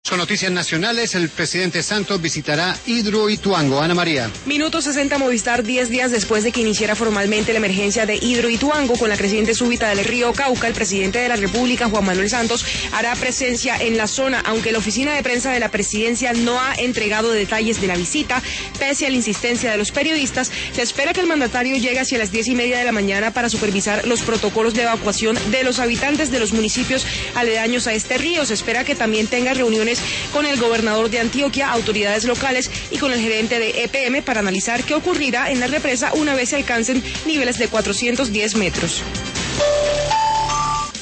Con noticias nacionales, el presidente Santos visitará Hidroituango. Ana María. Minuto 60 Movistar, 10 días después de que iniciara formalmente la emergencia de Hidroituango con la creciente súbita del río Cauca, el presidente de la República, Juan Manuel Santos, hará presencia en la zona, aunque la oficina de prensa de la presidencia no ha entregado detalles de la visita. Pese a la insistencia de los periodistas, se espera que el mandatario llegue hacia las 10:30 de la mañana para supervisar los protocolos de evacuación de los habitantes de los municipios aledaños a este río. Se espera que también tenga reuniones con el gobernador de Antioquia, autoridades locales y con el gerente de EPM para analizar qué ocurrirá en la represa una vez se alcancen niveles de 410 metros.